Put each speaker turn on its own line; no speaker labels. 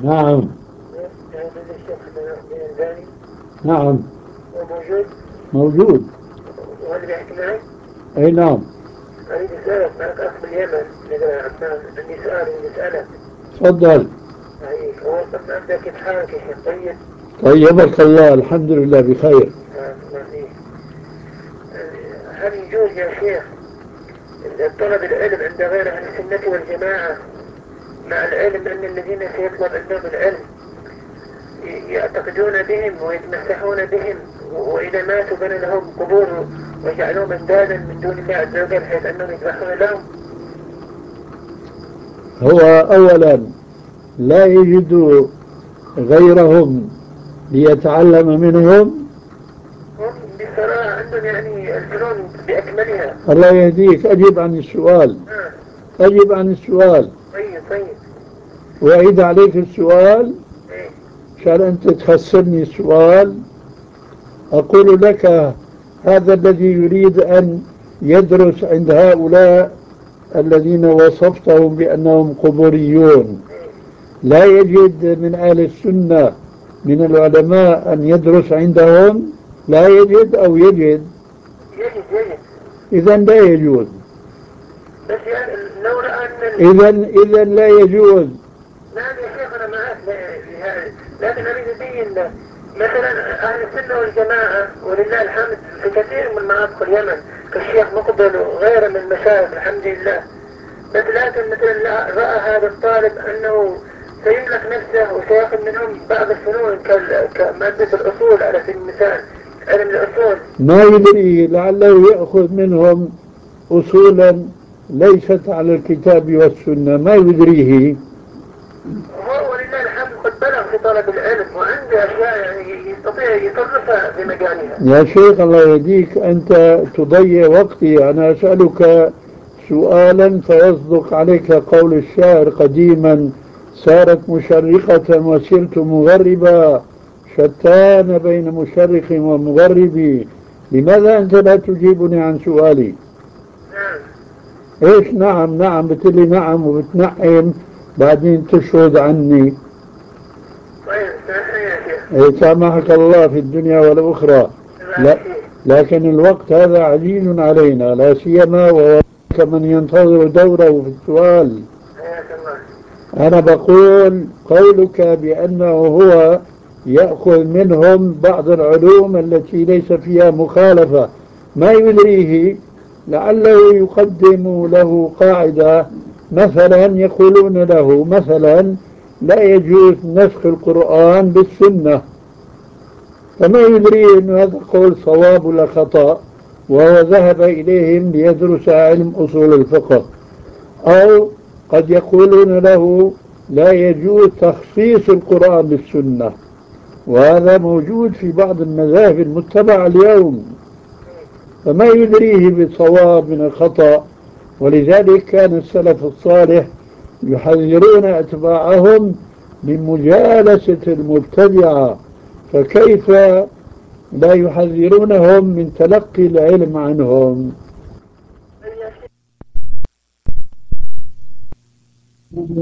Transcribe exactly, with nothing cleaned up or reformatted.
نعم. نعم.
موجود.
موجود.
وهل بيحكي معي؟
أي نعم.
أريد أسألك، معك أخ من اليمن يا عمان، عندي سؤال بدي أسألك.
تفضل.
أي هو طبعا عندك كيف حالك يا شيخ؟ طيب.
طيبك الله، الحمد لله بخير.
آه الله فيك. هل يجوز يا شيخ طلب العلم عند غير أهل السنة والجماعة، مع العلم أن الذين سيطلب عندهم العلم يعتقدون بهم ويتمسحون بهم، وإذا ماتوا بنى لهم قبور وجعلوهم أندادا من دون الله عز وجل حيث أنهم يذبحون لهم؟
هو أولا لا يجد غيرهم ليتعلم منهم.
هم بصراحة عندهم يعني الفنون بأكملها.
الله يهديك، أجب عن السؤال.
آه.
أجب عن السؤال.
طيب طيب.
وأعيد عليك السؤال
إيه.
عشان أنت تخسرني السؤال. أقول لك هذا الذي يريد أن يدرس عند هؤلاء الذين وصفتهم بأنهم قبوريون
إيه.
لا يجد من أهل السنة من العلماء أن يدرس عندهم؟ لا يجد أو يجد؟
يجب يجب.
إذا لا يجوز.
بس يعني لو رأى أن
إذا إذا لا يجوز.
نعم يا شيخ أنا معك بهذا، لكن أريد أبين له مثلا أهل السنة والجماعة ولله الحمد في كثير من مناطق اليمن كالشيخ مقبل وغيره من المشايخ الحمد لله، بس لكن مثلا رأى هذا الطالب أنه سيملك نفسه وسيأخذ منهم بعض الفنون كمادة الأصول على سبيل المثال، علم الأصول.
ما يدري لعله يأخذ منهم أصولا ليست على الكتاب والسنة، ما يدريه.
هو ولله الحمد قد بلغ في طلب العلم وعنده أشياء يعني يستطيع يصرفها في مجالها.
يا شيخ الله يهديك، أنت تضيع وقتي. أنا أسألك سؤالا فيصدق عليك قول الشاعر قديما: سارت مشرقة وسرت مغربا، شتان بين مشرق ومغرب. لماذا أنت لا تجيبني عن سؤالي؟
نعم.
إيش نعم نعم بتقولي نعم وبتنعم بعدين تشهد عني.
طيب سامحني يا شيخ.
إيه سامحك الله في الدنيا والأخرى. لا، لكن الوقت هذا عزيز علينا، لا سيما وهناك من ينتظر دوره في السؤال.
حياك الله.
أنا بقول قولك بأنه هو يأخذ منهم بعض العلوم التي ليس فيها مخالفة ما يدريه، لعله يقدم له قاعدة. مثلا يقولون له مثلا لا يجوز نسخ القرآن بالسنة، فما يدري أن هذا قول صواب ولا خطأ، وهو ذهب إليهم ليدرس علم أصول الفقه. أو قد يقولون له لا يجوز تخصيص القرآن بالسنة، وهذا موجود في بعض المذاهب المتبعة اليوم، فما يدريه بالصواب من الخطأ. ولذلك كان السلف الصالح يحذرون أتباعهم من مجالسة المبتدعة، فكيف لا يحذرونهم من تلقي العلم عنهم؟